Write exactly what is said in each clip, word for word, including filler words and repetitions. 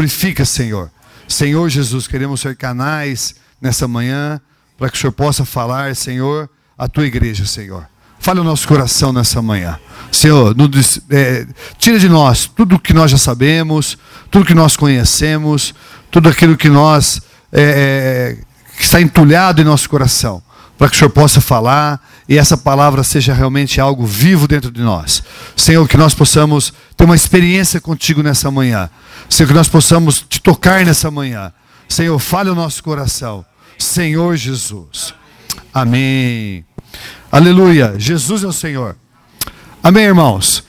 purifica, Senhor. Senhor Jesus, queremos ser canais nessa manhã, para que o Senhor possa falar, Senhor, a tua igreja, Senhor. Fale o nosso coração nessa manhã. Senhor, nos, é, tira de nós tudo o que nós já sabemos, tudo que nós conhecemos, tudo aquilo que nós é, que está entulhado em nosso coração, para que o Senhor possa falar e essa palavra seja realmente algo vivo dentro de nós. Senhor, que nós possamos ter uma experiência contigo nessa manhã. Senhor, que nós possamos te tocar nessa manhã. Senhor, fale o nosso coração. Senhor Jesus. Amém. Aleluia. Jesus é o Senhor. Amém, irmãos.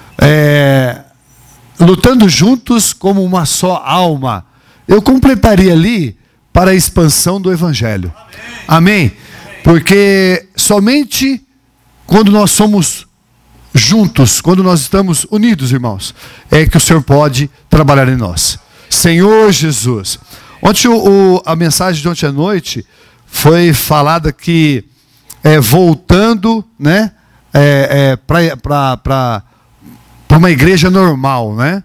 É, lutando juntos como uma só alma. Eu completaria ali para a expansão do Evangelho. Amém. Porque somente quando nós somos juntos, quando nós estamos unidos, irmãos, é que o Senhor pode trabalhar em nós. Senhor Jesus. Ontem o, o, a mensagem de ontem à noite foi falada que é, voltando, né, é, é, para uma igreja normal, né?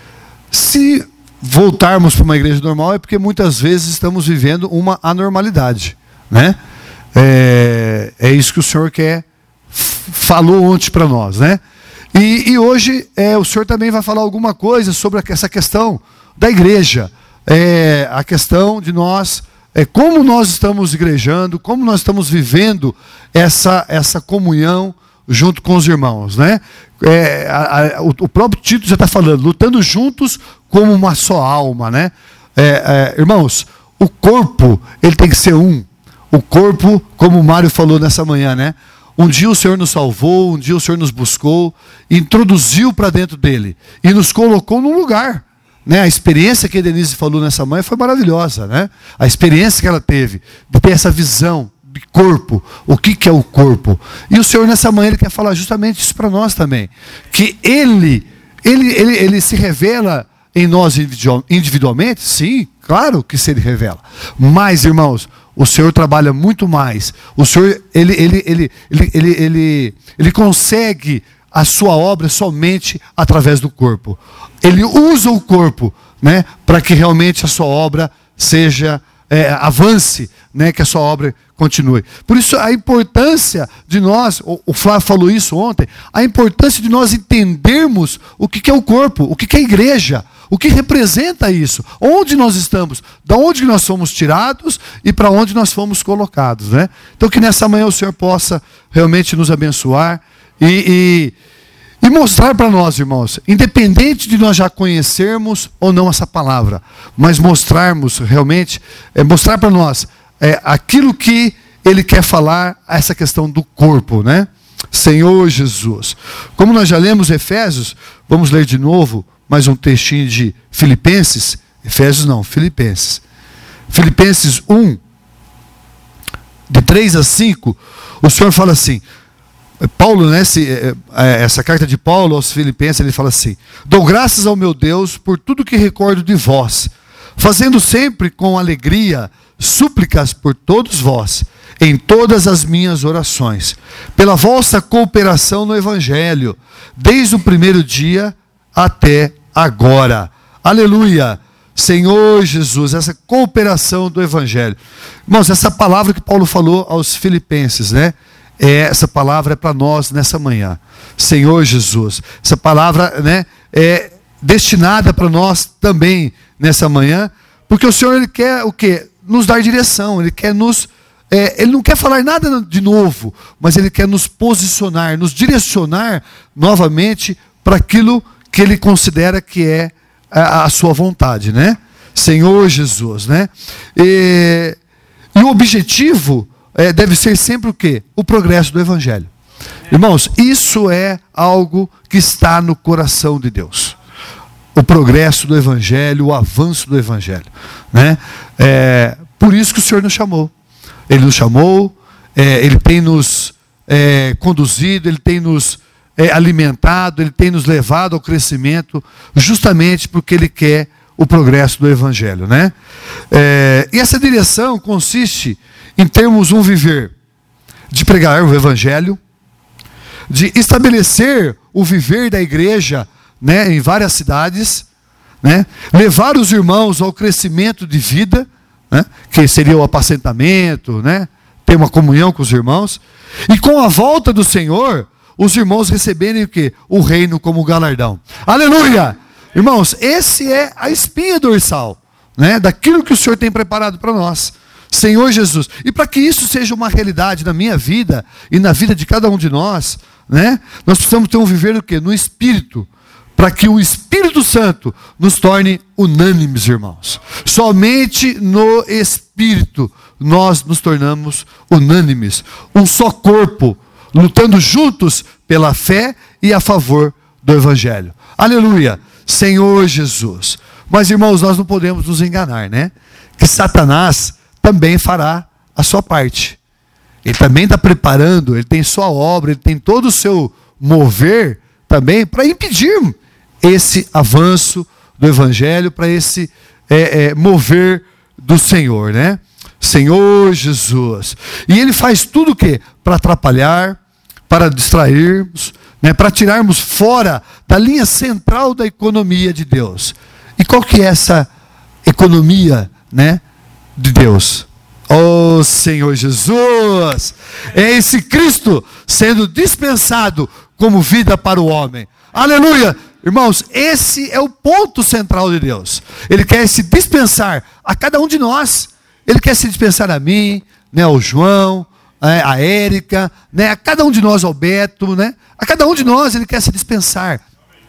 Se voltarmos para uma igreja normal é porque muitas vezes estamos vivendo uma anormalidade, né? É, é isso que o Senhor quer, falou ontem para nós, né? E, e hoje é, o Senhor também vai falar alguma coisa sobre essa questão da igreja, é, a questão de nós, é, como nós estamos igrejando, como nós estamos vivendo essa, essa comunhão junto com os irmãos, né? É, a, a, o, o próprio título já está falando, lutando juntos como uma só alma, né? É, é, irmãos, o corpo, ele tem que ser um. O corpo, como o Mário falou nessa manhã, né? Um dia o Senhor nos salvou, um dia o Senhor nos buscou, introduziu para dentro dele e nos colocou num lugar, né? A experiência que a Denise falou nessa manhã foi maravilhosa, né? A experiência que ela teve de ter essa visão de corpo, o que, que é o corpo. E o Senhor nessa manhã ele quer falar justamente isso para nós também, que ele, ele, ele, ele se revela em nós individualmente, sim, claro que se ele revela, mas irmãos, o Senhor trabalha muito mais. O Senhor, ele, ele, ele, ele, ele, ele, ele consegue a sua obra somente através do corpo. Ele usa o corpo, né, para que realmente a sua obra seja, é, avance, né, que a sua obra continue. Por isso a importância de nós, o, o Flávio falou isso ontem, a importância de nós entendermos o que, que é o corpo, o que, que é a igreja. O que representa isso? Onde nós estamos? Da onde nós fomos tirados e para onde nós fomos colocados, né? Então que nessa manhã o Senhor possa realmente nos abençoar e, e, e mostrar para nós, irmãos, independente de nós já conhecermos ou não essa palavra, mas mostrarmos realmente, é, mostrar para nós é, aquilo que Ele quer falar, essa questão do corpo, né? Senhor Jesus. Como nós já lemos Efésios, vamos ler de novo mais um textinho de Filipenses, Efésios não, Filipenses. Filipenses um, de três a cinco, o Senhor fala assim, Paulo, né, essa carta de Paulo aos Filipenses, ele fala assim, dou graças ao meu Deus por tudo que recordo de vós, fazendo sempre com alegria súplicas por todos vós, em todas as minhas orações, pela vossa cooperação no Evangelho, desde o primeiro dia até agora. Aleluia. Senhor Jesus, essa cooperação do Evangelho. Irmãos, essa palavra que Paulo falou aos Filipenses, né? É, essa palavra é para nós nessa manhã. Senhor Jesus. Essa palavra, né, é destinada para nós também nessa manhã, porque o Senhor ele quer o quê? Nos dar direção, Ele quer nos... É, ele não quer falar nada de novo, mas Ele quer nos posicionar, nos direcionar novamente para aquilo que Ele considera que é a, a sua vontade, né? Senhor Jesus, né? E, e o objetivo é, deve ser sempre o quê? O progresso do Evangelho. Irmãos, isso é algo que está no coração de Deus. O progresso do Evangelho, o avanço do Evangelho, né? É, por isso que o Senhor nos chamou. Ele nos chamou, é, Ele tem nos é, conduzido, Ele tem nos É, alimentado, Ele tem nos levado ao crescimento, justamente porque Ele quer o progresso do Evangelho, né? É, e essa direção consiste em termos um viver de pregar o Evangelho, de estabelecer o viver da igreja, né, em várias cidades, né? Levar os irmãos ao crescimento de vida, né? Que seria o apacentamento, né? Ter uma comunhão com os irmãos. E com a volta do Senhor, os irmãos receberem o quê? O reino como galardão. Aleluia! Irmãos, esse é a espinha dorsal, né? Daquilo que o Senhor tem preparado para nós. Senhor Jesus. E para que isso seja uma realidade na minha vida e na vida de cada um de nós, né? Nós precisamos ter um viver o quê? No Espírito. Para que o Espírito Santo nos torne unânimes, irmãos. Somente no Espírito nós nos tornamos unânimes. Um só corpo, lutando juntos pela fé e a favor do Evangelho. Aleluia! Senhor Jesus. Mas, irmãos, nós não podemos nos enganar, né? Que Satanás também fará a sua parte. Ele também está preparando, ele tem sua obra, ele tem todo o seu mover também para impedir esse avanço do Evangelho, para esse é, é, mover do Senhor, né? Senhor Jesus. E ele faz tudo o quê? Para atrapalhar, para distrairmos, né? Para tirarmos fora da linha central da economia de Deus. E qual que é essa economia, né, de Deus? Oh Senhor Jesus! É esse Cristo sendo dispensado como vida para o homem. Aleluia! Irmãos, esse é o ponto central de Deus. Ele quer se dispensar a cada um de nós. Ele quer se dispensar a mim, né, ao João, a Érica, né, a cada um de nós, ao Beto, né? A cada um de nós ele quer se dispensar.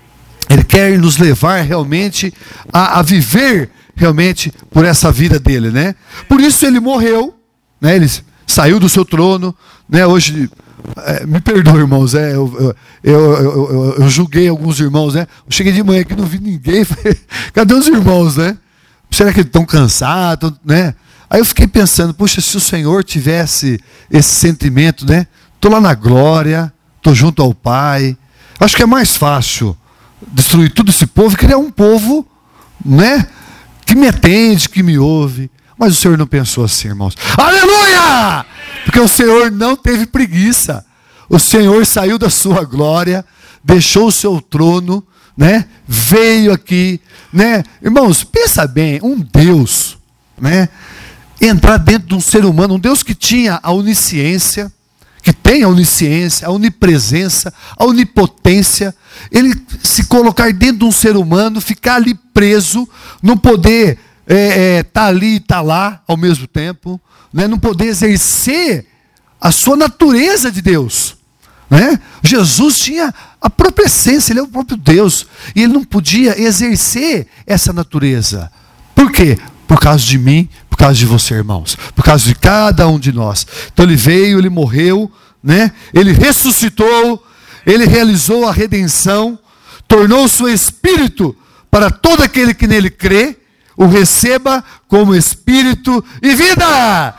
Ele quer nos levar realmente a, a viver realmente por essa vida dele, né? Por isso ele morreu, né? Ele saiu do seu trono, né? Hoje, é, me perdoe, irmãos, é, eu, eu, eu, eu, eu julguei alguns irmãos, né? Eu cheguei de manhã aqui, não vi ninguém, falei, cadê os irmãos, né? Será que eles estão cansados, né? Aí eu fiquei pensando, poxa, se o Senhor tivesse esse sentimento, né? Estou lá na glória, estou junto ao Pai. Acho que é mais fácil destruir todo esse povo e criar um povo, né? Que me atende, que me ouve. Mas o Senhor não pensou assim, irmãos. Aleluia! Porque o Senhor não teve preguiça. O Senhor saiu da sua glória, deixou o seu trono, né? Veio aqui, né? Irmãos, pensa bem, um Deus, né? Entrar dentro de um ser humano, um Deus que tinha a onisciência, que tem a onisciência, a onipresença, a onipotência, ele se colocar dentro de um ser humano, ficar ali preso, não poder estar é, é, tá ali e estar tá lá ao mesmo tempo, né? Não poder exercer a sua natureza de Deus, né? Jesus tinha a própria essência, ele é o próprio Deus, e ele não podia exercer essa natureza. Por quê? Por causa de mim, por causa de você, irmãos, por causa de cada um de nós. Então ele veio, ele morreu, né? Ele ressuscitou, ele realizou a redenção, tornou seu espírito para todo aquele que nele crê, o receba como espírito e vida.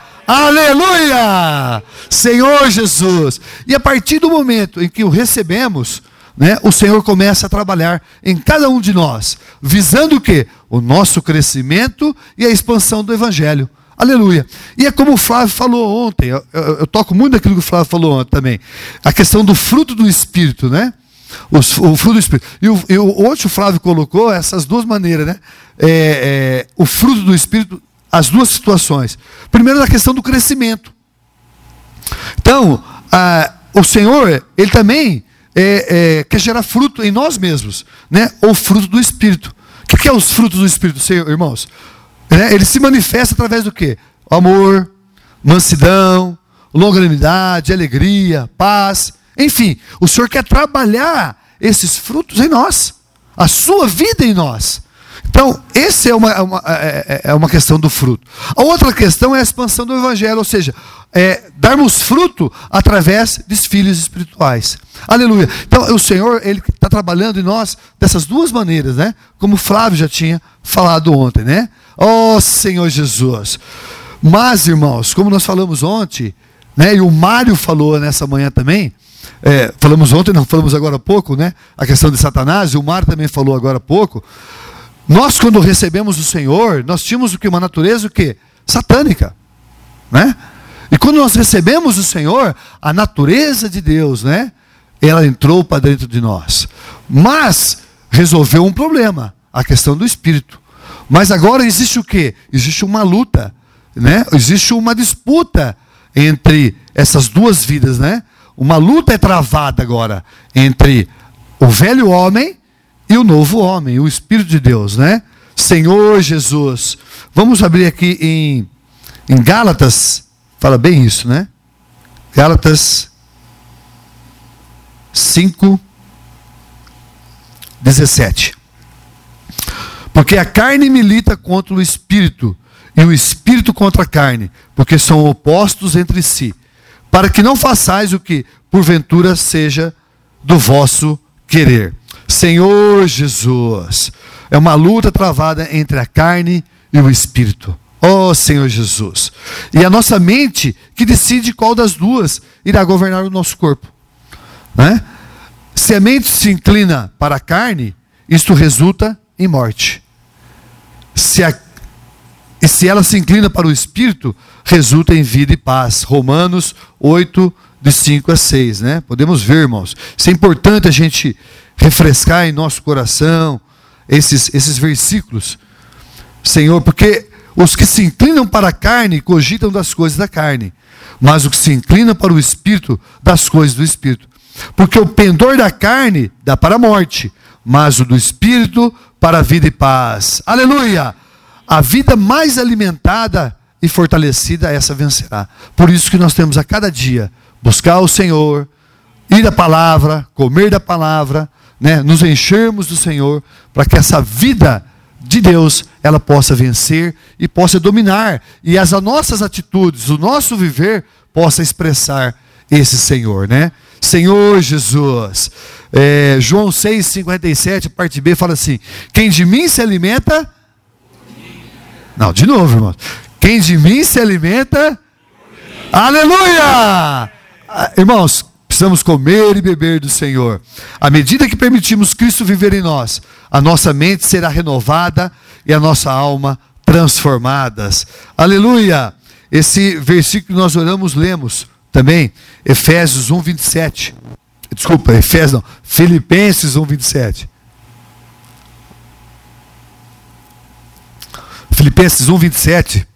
Aleluia! Senhor Jesus. E a partir do momento em que o recebemos, né, o Senhor começa a trabalhar em cada um de nós, visando o quê? O nosso crescimento e a expansão do Evangelho. Aleluia. E é como o Flávio falou ontem, eu, eu, eu toco muito daquilo que o Flávio falou ontem também, a questão do fruto do Espírito, né? O, o fruto do Espírito. E o, e o hoje o Flávio colocou essas duas maneiras, né? É, é, o fruto do Espírito, as duas situações. Primeiro, na questão do crescimento. Então, a, o Senhor, Ele também é, é, quer gerar fruto em nós mesmos, né? O fruto do Espírito. O que, que é os frutos do Espírito, Senhor, irmãos? É, ele se manifesta através do quê? Amor, mansidão, longanimidade, alegria, paz. Enfim, o Senhor quer trabalhar esses frutos em nós, a sua vida em nós. Então, essa é uma, uma, é, é uma questão do fruto. A outra questão é a expansão do Evangelho, ou seja, é, darmos fruto através dos filhos espirituais. Aleluia. Então, o Senhor, Ele está trabalhando em nós dessas duas maneiras, né? Como o Flávio já tinha falado ontem, né? Oh, Senhor Jesus. Mas, irmãos, como nós falamos ontem, né? E o Mário falou nessa manhã também, é, falamos ontem, não falamos agora há pouco, né? A questão de Satanás, e o Mário também falou agora há pouco. Nós, quando recebemos o Senhor, nós tínhamos o que? Uma natureza o quê? Satânica, né? E quando nós recebemos o Senhor, a natureza de Deus, né? Ela entrou para dentro de nós. Mas resolveu um problema. a questão do espírito. Mas agora existe o quê? Existe uma luta, né? Existe uma disputa entre essas duas vidas, né? Uma luta é travada agora entre o velho homem e o novo homem, o Espírito de Deus, né? Senhor Jesus. Vamos abrir aqui em, em Gálatas, fala bem isso, né? Gálatas cinco, dezessete. Porque a carne milita contra o Espírito, e o Espírito contra a carne, porque são opostos entre si, para que não façais o que, porventura, seja do vosso querer. Senhor Jesus, é uma luta travada entre a carne e o Espírito. Oh, Senhor Jesus. E a nossa mente que decide qual das duas irá governar o nosso corpo, né? Se a mente se inclina para a carne, isto resulta em morte. Se a, e se ela se inclina para o Espírito, resulta em vida e paz. Romanos oito, de cinco a seis, né? Podemos ver, irmãos. Isso é importante a gente refrescar em nosso coração esses, esses versículos, Senhor, porque os que se inclinam para a carne cogitam das coisas da carne, mas o que se inclina para o Espírito, das coisas do Espírito. Porque o pendor da carne dá para a morte, mas o do Espírito para a vida e paz. Aleluia! A vida mais alimentada e fortalecida, essa vencerá. Por isso que nós temos a cada dia buscar o Senhor, ir à palavra, comer da palavra, né? Nos enchermos do Senhor, para que essa vida de Deus, ela possa vencer e possa dominar, e as nossas atitudes, o nosso viver, possa expressar esse Senhor, né? Senhor Jesus, é, João seis, cinquenta e sete, parte B, fala assim: quem de mim se alimenta, não, de novo, irmãos, quem de mim se alimenta, aleluia! Irmãos, precisamos comer e beber do Senhor. À medida que permitimos Cristo viver em nós, a nossa mente será renovada e a nossa alma transformadas. Aleluia! Esse versículo que nós oramos, lemos também, Efésios um, vinte e sete. Desculpa, Efésios não, Filipenses um, vinte e sete. Filipenses um, vinte e sete.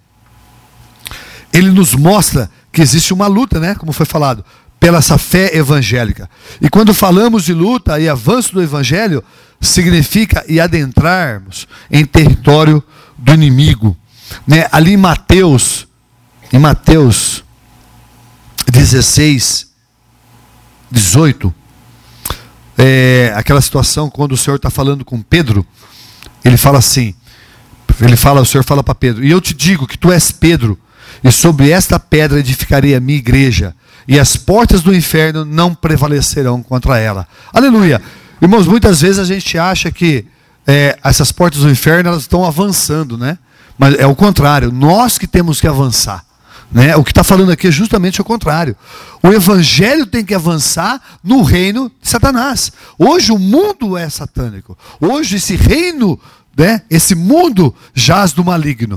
Ele nos mostra que existe uma luta, né? Como foi falado, pela essa fé evangélica. E quando falamos de luta e avanço do evangelho, significa e adentrarmos em território do inimigo, né? Ali em Mateus, em Mateus dezesseis, dezoito, é, aquela situação quando o Senhor está falando com Pedro, ele fala assim, ele fala, o Senhor fala para Pedro: e eu te digo que tu és Pedro, e sobre esta pedra edificarei a minha igreja, e as portas do inferno não prevalecerão contra ela. Aleluia! Irmãos, muitas vezes a gente acha que é, essas portas do inferno, elas estão avançando, né? Mas é o contrário, nós que temos que avançar, né? O que está falando aqui é justamente o contrário. O evangelho tem que avançar no reino de Satanás. Hoje o mundo é satânico. Hoje esse reino, né? Esse mundo jaz do maligno.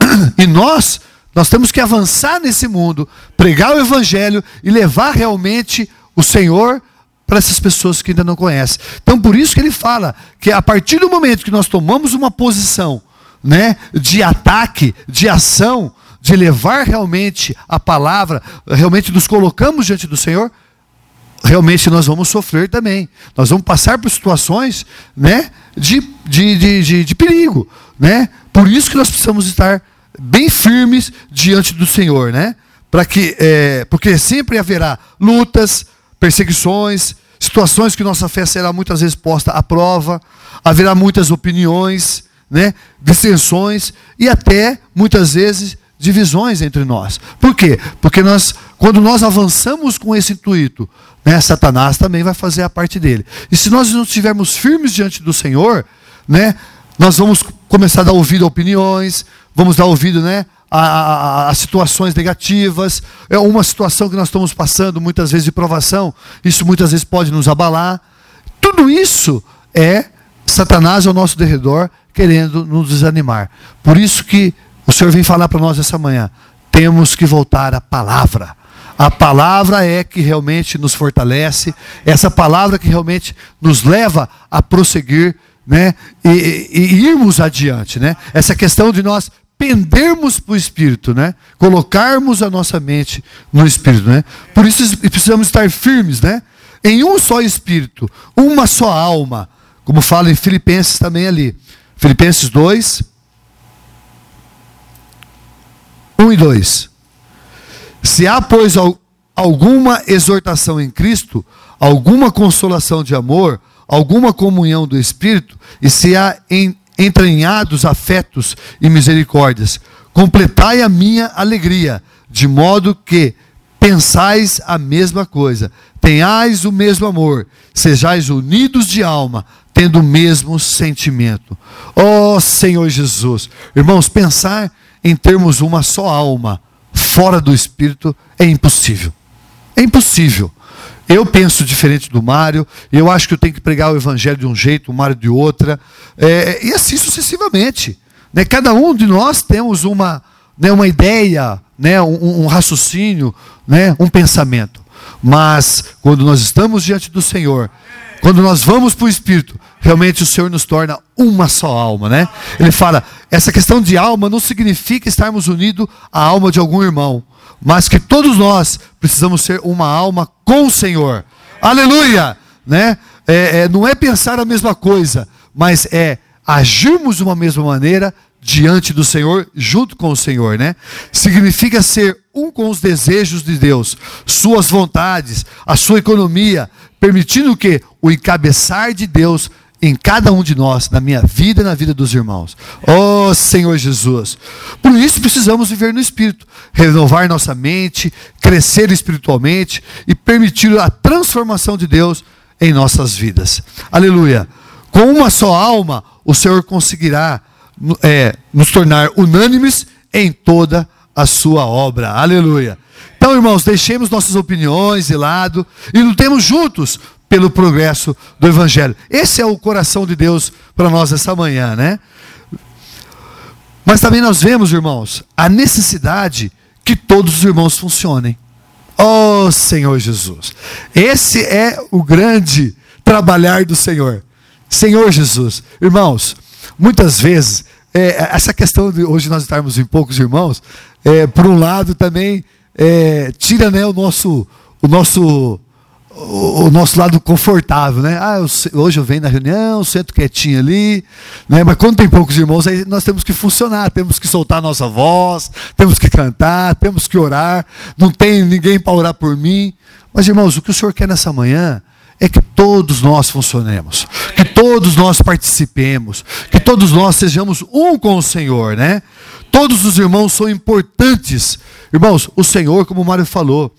E nós, nós temos que avançar nesse mundo, pregar o evangelho e levar realmente o Senhor para essas pessoas que ainda não conhecem. Então por isso que ele fala que a partir do momento que nós tomamos uma posição, né, de ataque, de ação, de levar realmente a palavra, realmente nos colocamos diante do Senhor, realmente nós vamos sofrer também. Nós vamos passar por situações, né, de, de, de, de, de perigo, né? Por isso que nós precisamos estar bem firmes diante do Senhor, né? Para que, é, porque sempre haverá lutas, perseguições, situações que nossa fé será muitas vezes posta à prova, haverá muitas opiniões, né, dissensões e até muitas vezes divisões entre nós. Por quê? Porque nós, quando nós avançamos com esse intuito, né, Satanás também vai fazer a parte dele. E se nós não estivermos firmes diante do Senhor, né, nós vamos começar a dar ouvido a opiniões, vamos dar ouvido, né, a, a, a situações negativas. É uma situação que nós estamos passando muitas vezes de provação, isso muitas vezes pode nos abalar. Tudo isso é Satanás ao nosso derredor querendo nos desanimar. Por isso que o Senhor vem falar para nós essa manhã: temos que voltar à palavra. A palavra é que realmente nos fortalece, essa palavra que realmente nos leva a prosseguir né, e, e, e irmos adiante, né? Essa questão de nós pendermos para o Espírito, né? Colocarmos a nossa mente no Espírito, né? Por isso precisamos estar firmes, né? Em um só Espírito, uma só alma, como fala em Filipenses também ali. Filipenses dois, um e dois. Se há, pois, alguma exortação em Cristo, alguma consolação de amor, alguma comunhão do Espírito, e se há em entranhados afetos e misericórdias, completai a minha alegria, de modo que pensais a mesma coisa, tenhais o mesmo amor, sejais unidos de alma, tendo o mesmo sentimento. Ó Senhor Jesus, irmãos, pensar em termos uma só alma, fora do Espírito, é impossível. É impossível. Eu penso diferente do Mário, eu acho que eu tenho que pregar o Evangelho de um jeito, o Mário de outra, é, e assim sucessivamente. Né? Cada um de nós temos uma, né, uma ideia, né, um, um raciocínio, né, um pensamento. Mas, quando nós estamos diante do Senhor, quando nós vamos para o Espírito, realmente o Senhor nos torna uma só alma, né? Ele fala, essa questão de alma não significa estarmos unidos à alma de algum irmão, mas que todos nós precisamos ser uma alma com o Senhor. Aleluia! Né? É, é, não é pensar a mesma coisa, mas é agirmos de uma mesma maneira diante do Senhor, junto com o Senhor, né? Significa ser um com os desejos de Deus, suas vontades, a sua economia, permitindo que o encabeçar de Deus em cada um de nós, na minha vida e na vida dos irmãos. Oh Senhor Jesus! Por isso precisamos viver no Espírito, renovar nossa mente, crescer espiritualmente e permitir a transformação de Deus em nossas vidas. Aleluia! Com uma só alma, o Senhor conseguirá é, nos tornar unânimes em toda a sua obra. Aleluia! Então, irmãos, deixemos nossas opiniões de lado e lutemos juntos pelo progresso do Evangelho. Esse é o coração de Deus para nós essa manhã, né? Mas também nós vemos, irmãos, a necessidade que todos os irmãos funcionem. Oh, Senhor Jesus! Esse é o grande trabalhar do Senhor. Senhor Jesus, irmãos, muitas vezes, é, essa questão de hoje nós estarmos em poucos irmãos, é, por um lado também é, tira, né, o nosso, o nosso, o, o nosso lado confortável, né? Ah, eu, hoje eu venho na reunião, sento quietinho ali, né? Mas quando tem poucos irmãos, aí nós temos que funcionar, temos que soltar a nossa voz, temos que cantar, temos que orar, não tem ninguém para orar por mim. Mas, irmãos, o que o Senhor quer nessa manhã é que todos nós funcionemos, que todos nós participemos, que todos nós sejamos um com o Senhor, né? Todos os irmãos são importantes. Irmãos, o Senhor, como o Mário falou,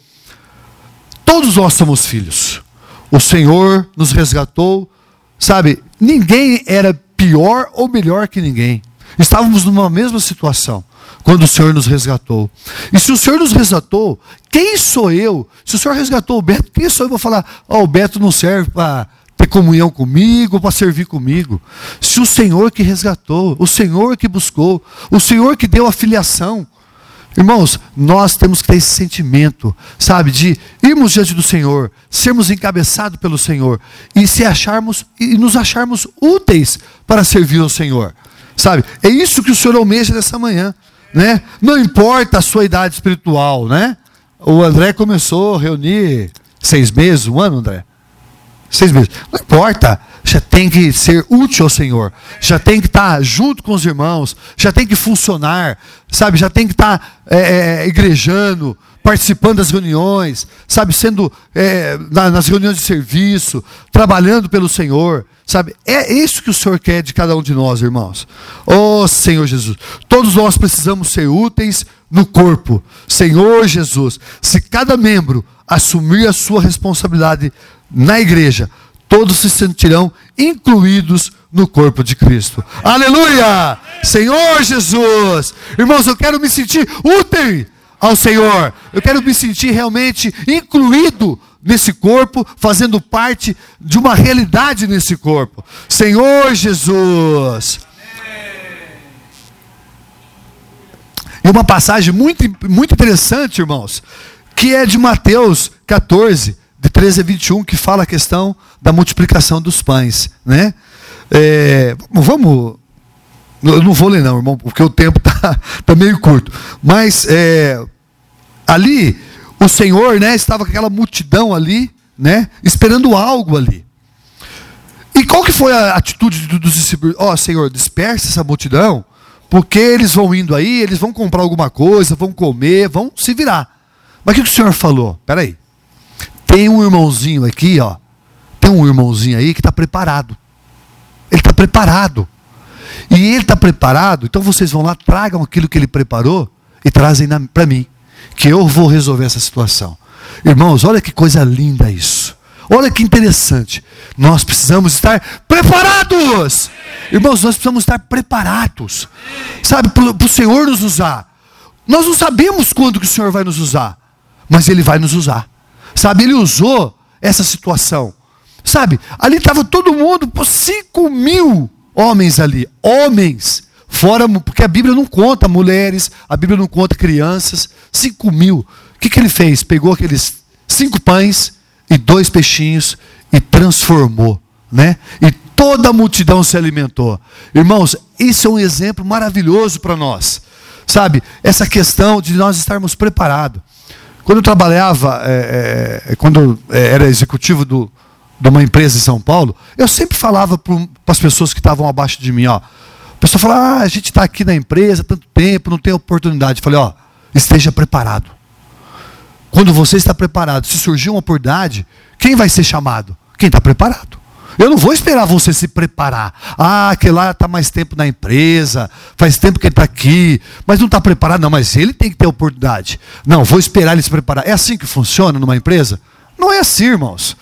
todos nós somos filhos. O Senhor nos resgatou, sabe? Ninguém era pior ou melhor que ninguém. Estávamos numa mesma situação quando o Senhor nos resgatou. E se o Senhor nos resgatou, quem sou eu? Se o Senhor resgatou o Beto, quem sou eu? Vou falar, ó, oh, o Beto não serve para ter comunhão comigo, para servir comigo. Se o Senhor que resgatou, o Senhor que buscou, o Senhor que deu a filiação. Irmãos, nós temos que ter esse sentimento, sabe, de irmos diante do Senhor, sermos encabeçados pelo Senhor e se acharmos e nos acharmos úteis para servir ao Senhor. Sabe? É isso que o Senhor almeja nessa manhã, né? Não importa a sua idade espiritual, né? O André começou a reunir seis meses, um ano, André? Seis meses. Não importa. Já tem que ser útil ao Senhor. Já tem que estar junto com os irmãos. Já tem que funcionar. Sabe? Já tem que estar é, é, igrejando, participando das reuniões. Sabe? Sendo é, na, nas reuniões de serviço. Trabalhando pelo Senhor. Sabe? É isso que o Senhor quer de cada um de nós, irmãos. Oh, Senhor Jesus. Todos nós precisamos ser úteis no corpo. Senhor Jesus. Se cada membro assumir a sua responsabilidade na igreja, todos se sentirão incluídos no corpo de Cristo. Aleluia! Senhor Jesus! Irmãos, eu quero me sentir útil ao Senhor. Eu quero me sentir realmente incluído nesse corpo, fazendo parte de uma realidade nesse corpo. Senhor Jesus! E uma passagem muito, muito interessante, irmãos, que é de Mateus catorze, de treze a vinte e um, que fala a questão da multiplicação dos pães, né? É, vamos... Eu não vou ler não, irmão, porque o tempo está tá meio curto. Mas é, ali, o Senhor, né, estava com aquela multidão ali, né, esperando algo ali. E qual que foi a atitude dos discípulos? Ó, oh, Senhor, dispersa essa multidão, porque eles vão indo aí, eles vão comprar alguma coisa, vão comer, vão se virar. Mas o que, que o Senhor falou? Espera aí. Tem um irmãozinho aqui, ó. Tem um irmãozinho aí que está preparado. Ele está preparado. E ele está preparado, então vocês vão lá, tragam aquilo que ele preparou e trazem para mim, que eu vou resolver essa situação. Irmãos, olha que coisa linda isso. Olha que interessante. Nós precisamos estar preparados. Irmãos, nós precisamos estar preparados. Sabe, para o Senhor nos usar. Nós não sabemos quando que o Senhor vai nos usar, mas Ele vai nos usar. Sabe, Ele usou essa situação. Sabe, ali estava todo mundo, por cinco mil homens ali, homens, fora, porque a Bíblia não conta mulheres, a Bíblia não conta crianças, cinco mil. O que, que ele fez? Pegou aqueles cinco pães e dois peixinhos e transformou, né? E toda a multidão se alimentou. Irmãos, isso é um exemplo maravilhoso para nós, sabe? Essa questão de nós estarmos preparados. Quando eu trabalhava, é, é, quando eu era executivo do de uma empresa em São Paulo, eu sempre falava para as pessoas que estavam abaixo de mim, ó, a pessoa falava, ah, a gente está aqui na empresa há tanto tempo, não tem oportunidade. Eu falei, ó, esteja preparado. Quando você está preparado, se surgir uma oportunidade, quem vai ser chamado? Quem está preparado. Eu não vou esperar você se preparar. Ah, aquele lá está mais tempo na empresa, faz tempo que ele está aqui, mas não está preparado. Não, mas ele tem que ter oportunidade. Não, vou esperar ele se preparar. É assim que funciona numa empresa? Não é assim, irmãos.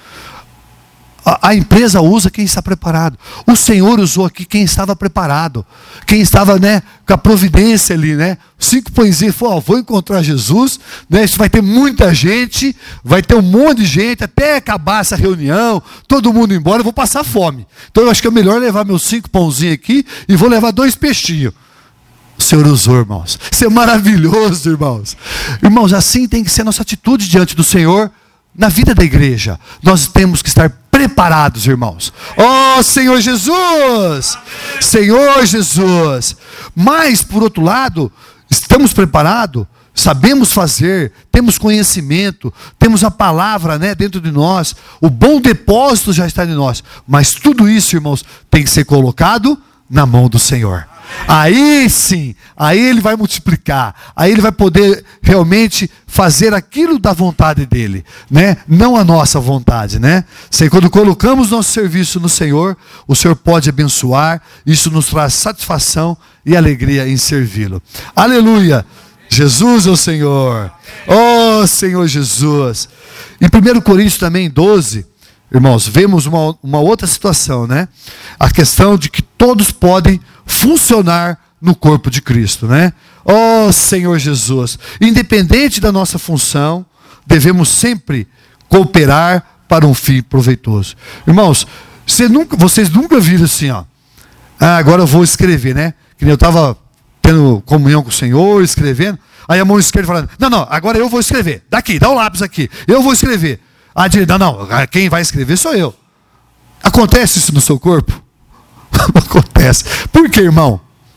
A, a empresa usa quem está preparado. O Senhor usou aqui quem estava preparado. Quem estava, né, com a providência ali, né? Cinco pãezinhos, falou, ó, vou encontrar Jesus, né? Isso vai ter muita gente, vai ter um monte de gente, até acabar essa reunião, todo mundo embora, eu vou passar fome. Então eu acho que é melhor levar meus cinco pãozinhos aqui e vou levar dois peixinhos. O Senhor usou, irmãos. Isso é maravilhoso, irmãos. Irmãos, assim tem que ser a nossa atitude diante do Senhor na vida da igreja. Nós temos que estar preparados, irmãos. Oh, Senhor Jesus! Senhor Jesus! Mas, por outro lado, estamos preparados, sabemos fazer, temos conhecimento, temos a palavra, né, dentro de nós, o bom depósito já está em nós. Mas tudo isso, irmãos, tem que ser colocado na mão do Senhor. Aí sim, aí Ele vai multiplicar, aí Ele vai poder realmente fazer aquilo da vontade dEle, né? Não a nossa vontade, né? Sei, quando colocamos nosso serviço no Senhor, o Senhor pode abençoar, isso nos traz satisfação e alegria em servi-lo. Aleluia! Jesus é o Senhor, oh Senhor Jesus. Em primeiro Coríntios também, doze, irmãos, vemos uma, uma outra situação, né? A questão de que todos podem funcionar no corpo de Cristo, né? Oh Senhor Jesus, independente da nossa função, devemos sempre cooperar para um fim proveitoso. Irmãos, você nunca, vocês nunca viram assim, ó, ah, agora eu vou escrever, né? Que nem eu estava tendo comunhão com o Senhor, escrevendo, aí a mão esquerda falando, não, não, agora eu vou escrever, daqui, dá o lápis aqui, eu vou escrever. A direita, não, não, quem vai escrever sou eu. Acontece isso no seu corpo? Acontece. Por quê, irmão?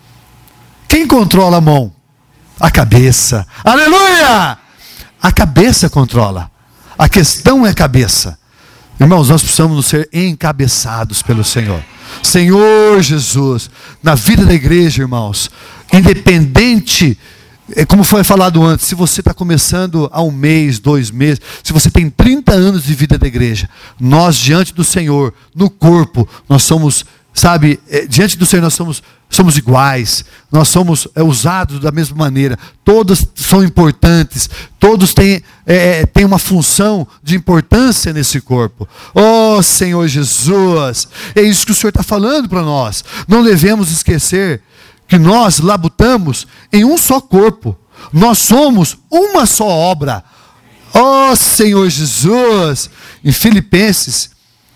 Quem controla a mão? A cabeça. Aleluia! A cabeça controla. A questão é a cabeça. Irmãos, nós precisamos ser encabeçados pelo Senhor. Senhor Jesus, na vida da igreja, irmãos, independente, como foi falado antes, se você está começando há um mês, dois meses, se você tem trinta anos de vida da igreja, nós diante do Senhor, no corpo, nós somos, sabe, diante do Senhor nós somos, somos iguais, nós somos é, usados da mesma maneira, todos são importantes, todos têm, é, têm uma função de importância nesse corpo. Oh Senhor Jesus, é isso que o Senhor está falando para nós. Não devemos esquecer que nós labutamos em um só corpo, nós somos uma só obra. Oh Senhor Jesus, em Filipenses,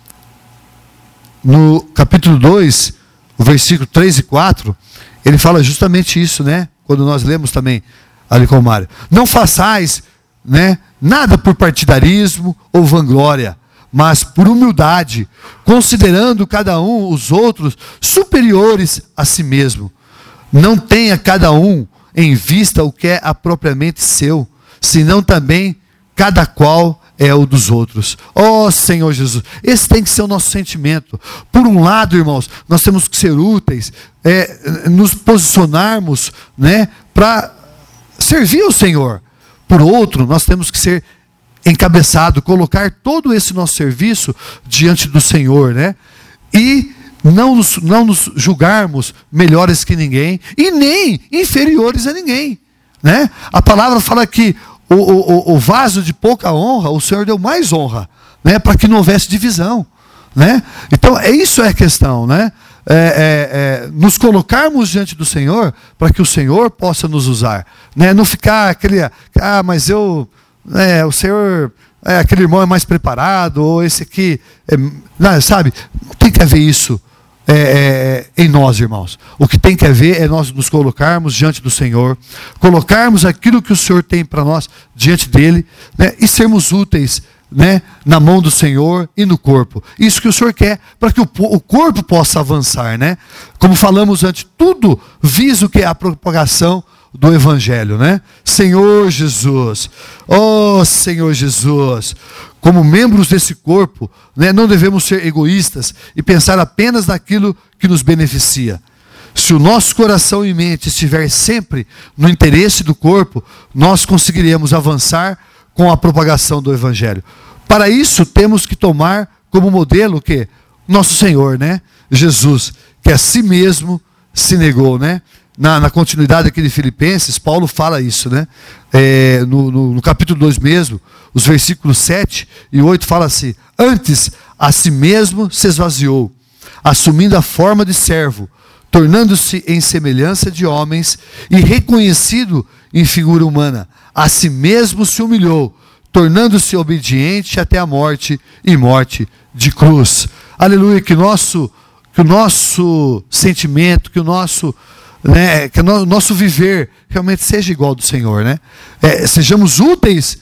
no capítulo dois, o versículo três e quatro, ele fala justamente isso, né? Quando nós lemos também ali com o Mário. Não façais, né, nada por partidarismo ou vanglória, mas por humildade, considerando cada um os outros superiores a si mesmo. Não tenha cada um em vista o que é apropriadamente seu, senão também cada qual é o dos outros. Oh Senhor Jesus, esse tem que ser o nosso sentimento. Por um lado, irmãos, nós temos que ser úteis, é, nos posicionarmos, né, para servir o Senhor. Por outro, nós temos que ser encabeçado, colocar todo esse nosso serviço diante do Senhor, né? E não nos, não nos julgarmos melhores que ninguém e nem inferiores a ninguém, né? A palavra fala que o, o, o vaso de pouca honra, o Senhor deu mais honra, né? Para que não houvesse divisão, né? Então, é isso é a questão, né? É, é, é, nos colocarmos diante do Senhor para que o Senhor possa nos usar, né? Não ficar aquele, ah, mas eu, é, o Senhor, é, aquele irmão é mais preparado, ou esse aqui, é, não, sabe? Não tem que haver isso é, é, em nós, irmãos. O que tem que haver é nós nos colocarmos diante do Senhor, colocarmos aquilo que o Senhor tem para nós diante dele, né? E sermos úteis, né, na mão do Senhor e no corpo. Isso que o Senhor quer, para que o, o corpo possa avançar, né? Como falamos antes, tudo visa o que é a propagação do Evangelho, né? Senhor Jesus, oh Senhor Jesus, como membros desse corpo, né, não devemos ser egoístas e pensar apenas naquilo que nos beneficia. Se o nosso coração e mente estiver sempre no interesse do corpo, nós conseguiremos avançar com a propagação do Evangelho. Para isso, temos que tomar como modelo o quê? Nosso Senhor, né? Jesus, que a si mesmo se negou, né? Na, na continuidade aqui de Filipenses, Paulo fala isso, né? É, no, no, no capítulo dois mesmo, os versículos sete e oito fala assim: antes a si mesmo se esvaziou, assumindo a forma de servo, tornando-se em semelhança de homens e reconhecido em figura humana, a si mesmo se humilhou, tornando-se obediente até a morte e morte de cruz. Aleluia, que, nosso, que o nosso sentimento, que o nosso, né, que o nosso viver realmente seja igual ao do Senhor, né? É, sejamos úteis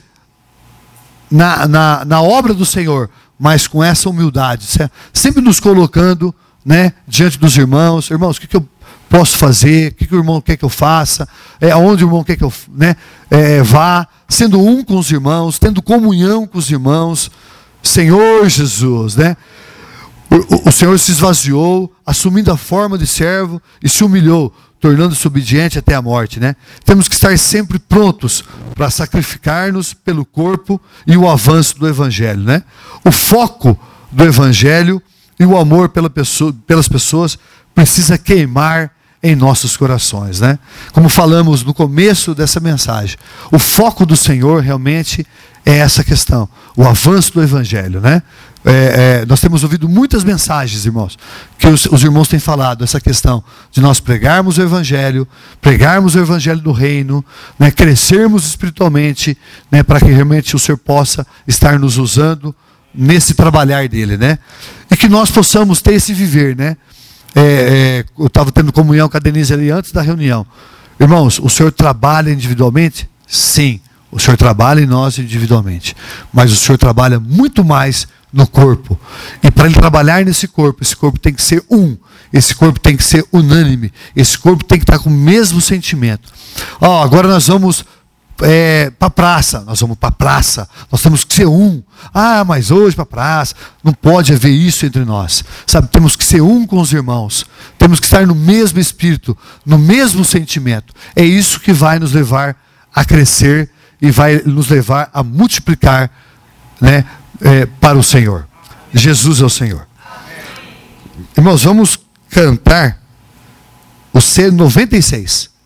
na, na, na obra do Senhor, mas com essa humildade, sempre nos colocando, né, diante dos irmãos. Irmãos, o que, que eu posso fazer? O que, que o irmão quer que eu faça? É, aonde o irmão quer que eu, né, é, vá? Sendo um com os irmãos, tendo comunhão com os irmãos. Senhor Jesus, né? O, o, o Senhor se esvaziou, assumindo a forma de servo e se humilhou, tornando-se obediente até a morte, né? Temos que estar sempre prontos para sacrificar-nos pelo corpo e o avanço do Evangelho, né? O foco do Evangelho e o amor pela pessoa, pelas pessoas precisa queimar em nossos corações, né? Como falamos no começo dessa mensagem, o foco do Senhor realmente é essa questão, o avanço do Evangelho, né? É, é, nós temos ouvido muitas mensagens, irmãos, que os, os irmãos têm falado, essa questão de nós pregarmos o Evangelho, pregarmos o Evangelho do Reino, né? Crescermos espiritualmente, né? Para que realmente o Senhor possa estar nos usando nesse trabalhar dele, né? E que nós possamos ter esse viver, né? É, é, eu estava tendo comunhão com a Denise ali antes da reunião. Irmãos, o Senhor trabalha individualmente? Sim, o Senhor trabalha em nós individualmente. Mas o Senhor trabalha muito mais no corpo. E para Ele trabalhar nesse corpo, esse corpo tem que ser um. Esse corpo tem que ser unânime. Esse corpo tem que estar com o mesmo sentimento. Ó, agora nós vamos É, para a praça, nós vamos para a praça, nós temos que ser um. Ah, mas hoje para a praça, não pode haver isso entre nós, sabe? Temos que ser um com os irmãos, temos que estar no mesmo espírito, no mesmo sentimento. É isso que vai nos levar a crescer e vai nos levar a multiplicar, né, é, para o Senhor. Jesus é o Senhor. Irmãos, vamos cantar o C noventa e seis.